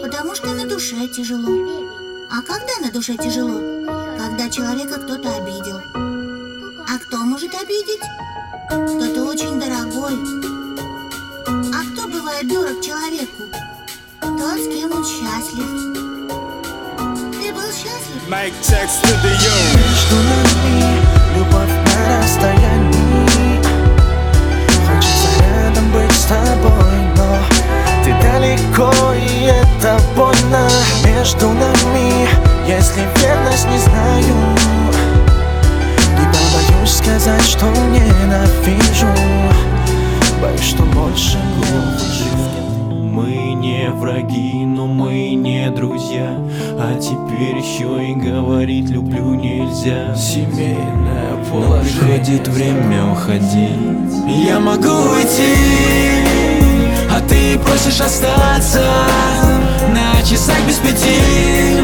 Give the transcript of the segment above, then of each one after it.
Потому что на душе тяжело. А когда на душе тяжело? Когда человека кто-то обидел. А кто может обидеть? Кто-то очень дорогой. А кто бывает дорог человеку? Тот, с кем он счастлив. Ты был счастлив? Между нами любовь на расстоянии. Хочется рядом быть с тобой, но ты далеко, и это больно. Между нами, если верность не знаю, либо боюсь сказать, что ненавижу. Боюсь, что больше не выживу. Мы не враги, но мы не друзья. А теперь еще и говорить люблю нельзя. Семейное положение. Приходит время уходить. Я могу уйти, а ты просишь остаться. На часах без пяти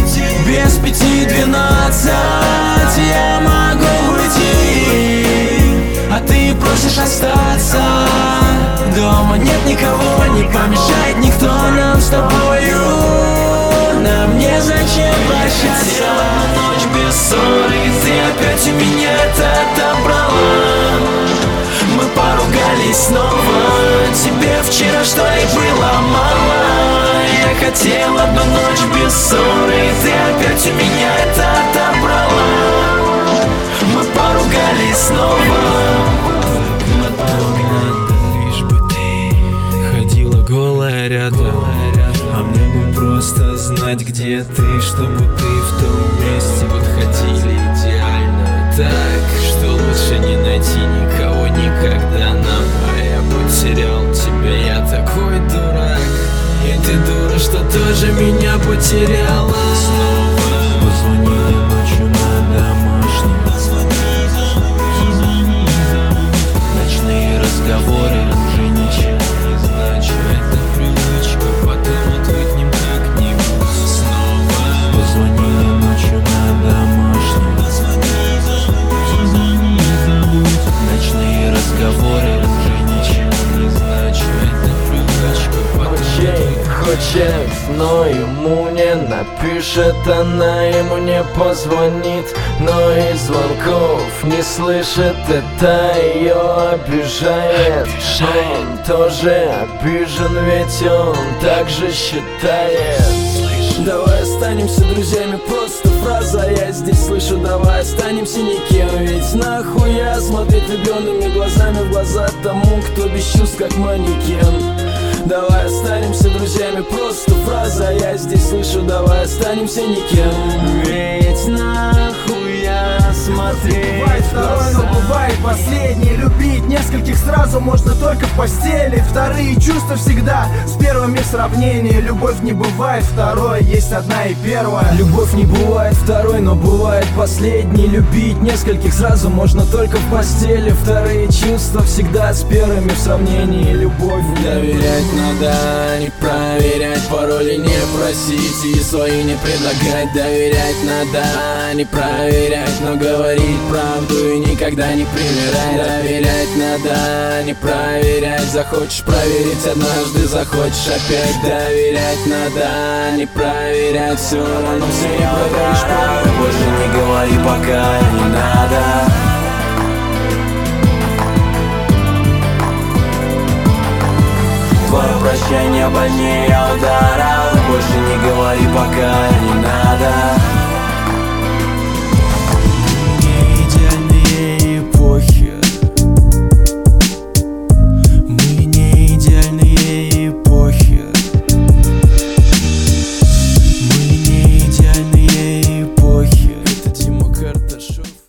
12. Я могу уйти, а ты просишь остаться. Дома нет никого, не помешает никто нам с тобою. Нам незачем прощаться. Одну ночь без ссоры, и ты опять у меня это отобрала. Мы поругались снова. Тебе вчера что ли было мало? Я хотел одну ночь без ссоры, и ты опять у меня это отобрала. Мы поругались снова. Лишь бы ты ходила голая рядом, а мне бы просто знать, где ты, чтобы ты в том месте подходили идеально так, что лучше не найти никого никогда нам. А я потерял тебя, я такой дурак. И ты дура, что тоже меня потеряла. Снова позвонили ночью на домашний. Ночные разговоры уже ничего не значат. Это привычка, потом отвык ним как-нибудь. Снова позвонили ночью на домашний. Ночные разговоры уже ничего не значат. Это привычка, потом хочет, но ему не напишет. Она ему не позвонит, но и звонков не слышит. Это ее обижает. Он тоже обижен, ведь он так же считает. Давай останемся друзьями, просто фраза я здесь слышу. Давай останемся никем, ведь нахуя смотреть влюбленными глазами в глаза тому, кто без чувств как манекен. Давай останемся друзьями, просто фраза я здесь слышу. Давай останемся никем, ведь нахуя смотреть. Бывает второй, но бывает последний. Любить нескольких сразу можно только в постели. Вторые чувства всегда с первыми в сравнении. Любовь не бывает второй, есть одна и первая. Любовь не бывает второй, но бывает последней. Любить нескольких сразу можно только в постели. Вторые чувства всегда с первыми в сравнении. Любовь доверять надо, не проверять, пароли не просить и свои не предлагать. Доверять надо, не проверять, но говорить правду и никогда не примирать. Доверять надо, не проверять, захочешь проверить однажды, захочешь опять. Доверять надо, не проверять, все равно все не проверишь правду. Больше не говори, пока не надо. Твое прощание больнее удара. Больше не говори, пока не надо.